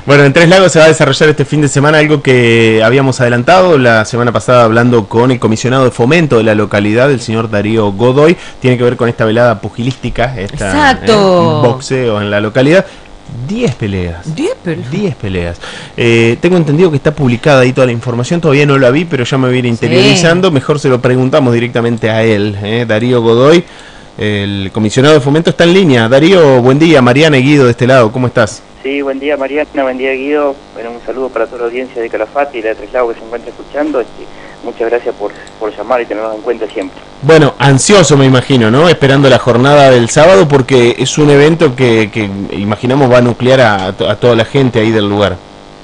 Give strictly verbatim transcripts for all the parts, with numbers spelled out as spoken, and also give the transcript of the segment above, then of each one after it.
Bueno, en Tres Lagos se va a desarrollar este fin de semana algo que habíamos adelantado la semana pasada hablando con el comisionado de fomento de la localidad, el señor Darío Godoy. Tiene que ver con esta velada pugilística, esta, Exacto. Eh, boxeo en la localidad. diez peleas. diez peleas. diez peleas. Eh, tengo entendido que está publicada ahí toda la información, todavía no la vi, pero ya me voy a ir interiorizando. Sí. Mejor se lo preguntamos directamente a él, eh, Darío Godoy, el comisionado de fomento, está en línea. Darío, buen día. Mariana y Guido de este lado, ¿cómo estás? Sí, buen día Mariana, buen día Guido. Bueno, un saludo para toda la audiencia de Calafate y de Tres Lagos que se encuentra escuchando. Este, muchas gracias por, por llamar y tenernos en cuenta siempre. Bueno, ansioso me imagino, ¿no? Esperando la jornada del sábado porque es un evento que, que imaginamos va a nuclear a, a toda la gente ahí del lugar.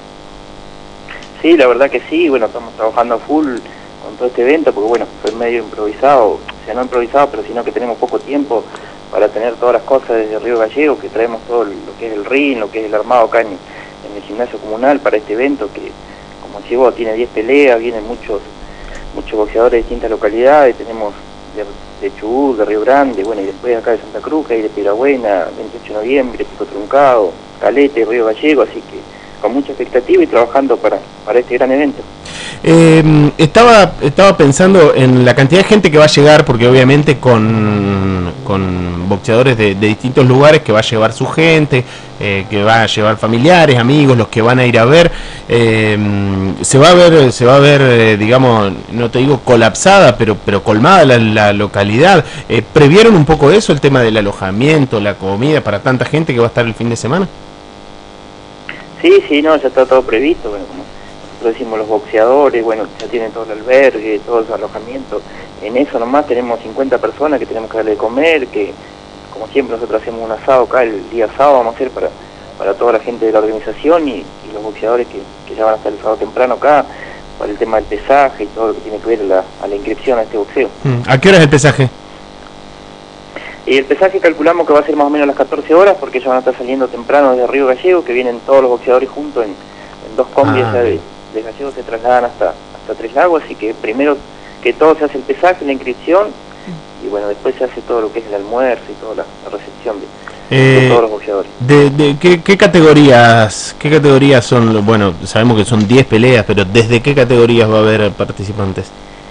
Sí, la verdad que sí. Bueno, estamos trabajando a full con todo este evento porque, bueno, fue medio improvisado. O sea, no improvisado, pero sino que tenemos poco tiempo para tener todas las cosas desde Río Gallego, que traemos todo lo que es el ring, lo que es el armado acá en, en el gimnasio comunal para este evento, que como decís, tiene diez peleas, vienen muchos muchos boxeadores de distintas localidades, tenemos de, de Chubut, de Río Grande, bueno, y después acá de Santa Cruz, que hay de Piedrabuena, veintiocho de noviembre, Pico Truncado, Calete, Río Gallego, así que con mucha expectativa y trabajando para, para este gran evento. Eh, estaba estaba pensando en la cantidad de gente que va a llegar, porque obviamente con, con boxeadores de, de distintos lugares, que va a llevar su gente, eh, que va a llevar familiares, amigos, los que van a ir a ver, eh, se va a ver, se va a ver, eh, digamos, no te digo colapsada, pero pero colmada la, la localidad. Eh, ¿Previeron un poco eso, el tema del alojamiento, la comida para tanta gente que va a estar el fin de semana? Sí, sí, no, ya está todo previsto, bueno, como nosotros decimos los boxeadores, bueno, ya tienen todo el albergue, todo el alojamiento. En eso nomás tenemos cincuenta personas que tenemos que darle de comer, que como siempre nosotros hacemos un asado acá el día sábado, vamos a hacer para, para toda la gente de la organización y, y los boxeadores que, que ya van a estar el sábado temprano acá, para el tema del pesaje y todo lo que tiene que ver a la, a la inscripción a este boxeo. ¿A qué hora es el pesaje? Y el pesaje calculamos que va a ser más o menos a las catorce horas, porque ellos van a estar saliendo temprano desde Río Gallego, que vienen todos los boxeadores juntos en, en dos combis ah, de, de Gallego, se trasladan hasta, hasta Tres Lagos, así que primero que todo se hace el pesaje, la inscripción, y bueno, después se hace todo lo que es el almuerzo y toda la, la recepción de, eh, de todos los boxeadores. De, de, ¿qué, ¿Qué categorías qué categorías son? Bueno, sabemos que son diez peleas, pero ¿desde qué categorías va a haber participantes?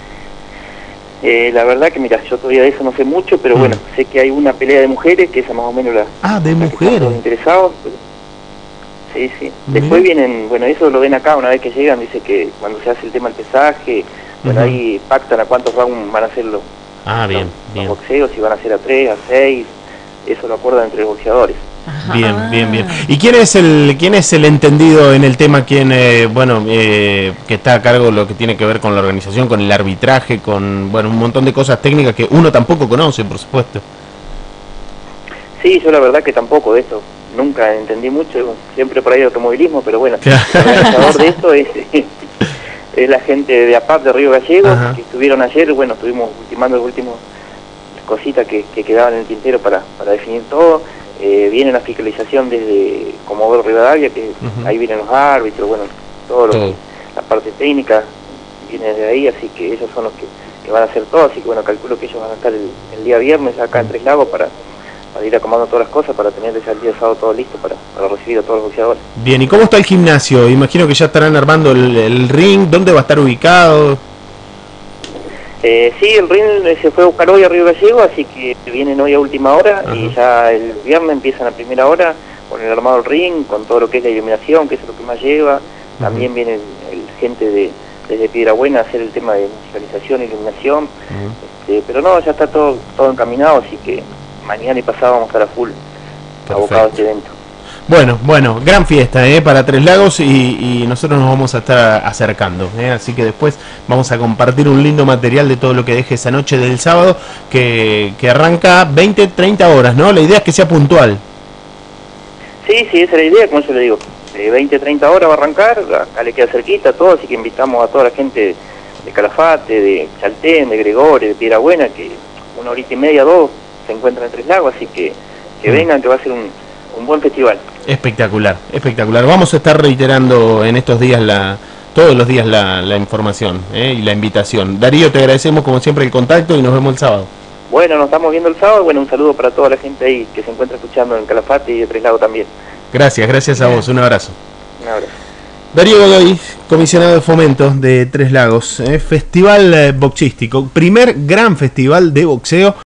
Eh, la verdad que, mira, yo todavía de eso no sé mucho, pero mm. bueno, sé que hay una pelea de mujeres, que esa más o menos la... Ah, de la mujeres. Los interesados. Pero... Sí, sí. Después Bien. vienen, bueno, eso lo ven acá una vez que llegan, dice que cuando se hace el tema del pesaje, bueno, uh-huh. ahí pactan a cuántos rounds van a hacer los, ah, bien, los, bien. los boxeos, si van a ser a tres, a seis, eso lo acuerdan entre los boxeadores. Bien, bien, bien. ¿Y quién es el quién es el entendido en el tema? ¿Quién, eh, bueno, eh, que está a cargo de lo que tiene que ver con la organización, con el arbitraje, con, bueno, un montón de cosas técnicas que uno tampoco conoce, por supuesto? Sí, yo la verdad que tampoco de esto nunca entendí mucho, siempre por ahí de automovilismo, pero bueno, el organizador de esto es, es la gente de APAP de Río Gallego, Ajá. que estuvieron ayer, bueno, estuvimos ultimando las últimas cositas que, que quedaban en el tintero para, para definir todo. Eh, viene la fiscalización desde Comodoro Rivadavia, que uh-huh. ahí vienen los árbitros, bueno, todo lo que, la parte técnica viene desde ahí, así que ellos son los que, que van a hacer todo, así que bueno, calculo que ellos van a estar el, el día viernes acá en Tres Lagos para, para ir acomodando todas las cosas, para tener ese día sábado todo listo para, para recibir a todos los boxeadores. Bien, ¿y cómo está el gimnasio? Imagino que ya estarán armando el, el ring, ¿dónde va a estar ubicado? Eh, sí, el ring se fue a buscar hoy a Río Gallego, así que vienen hoy a última hora. Ajá. Y ya el viernes empiezan a primera hora con el armado del ring, con todo lo que es la iluminación, que es lo que más lleva. Ajá. También viene el, el gente de desde Piedrabuena a hacer el tema de musicalización e iluminación. Este, pero no, ya está todo todo encaminado, así que mañana y pasado vamos a estar a full abocados a este evento. Bueno, bueno, gran fiesta ¿eh? para Tres Lagos y, y nosotros nos vamos a estar acercando, ¿eh? así que después vamos a compartir un lindo material de todo lo que deje esa noche del sábado que, que arranca veinte, treinta horas, ¿no? La idea es que sea puntual. Sí, sí, esa es la idea, como yo le digo, de veinte, treinta horas va a arrancar, acá le queda cerquita todo, así que invitamos a toda la gente de Calafate, de Chaltén, de Gregorio, de Piedrabuena, que una horita y media, dos, se encuentran en Tres Lagos, así que que mm. vengan, que va a ser un... un buen festival. Espectacular, espectacular. Vamos a estar reiterando en estos días la todos los días la, la información ¿eh? y la invitación. Darío, te agradecemos como siempre el contacto y nos vemos el sábado. Bueno, nos estamos viendo el sábado. Bueno, un saludo para toda la gente ahí que se encuentra escuchando en Calafate y de Tres Lagos también. Gracias, gracias a vos. Un abrazo. Un abrazo. Darío Godoy, comisionado de fomento de Tres Lagos, eh, festival eh, boxístico, primer gran festival de boxeo